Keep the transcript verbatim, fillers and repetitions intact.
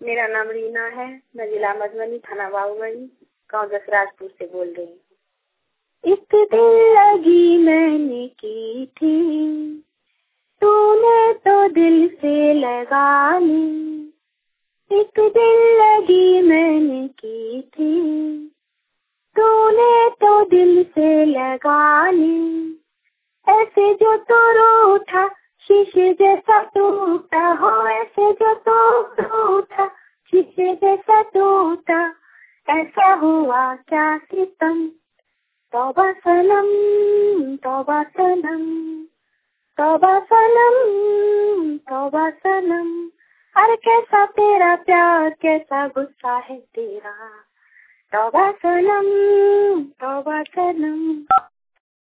मेरा नाम रीना है। मैं जिला मधुबनी, थाना बाबूगंज, गाँव दसराजपुर से बोल रही हूँ। एक दिल लगी मैंने की थी, तूने तो दिल से लगा ली। एक दिल लगी मैंने की थी, तूने तो दिल से लगा ली। ऐसे जो तो रूठा शीशे जैसा टूटा हो, ऐसे जो तो रूठा शीशे जैसा टूटा, ऐसा हुआ क्या सितम। तौबा सनम तौबा सनम तौबा सनम तौबा सनम। अरे कैसा तेरा प्यार, कैसा गुस्सा है तेरा। तौबा सनम तौबा सनम।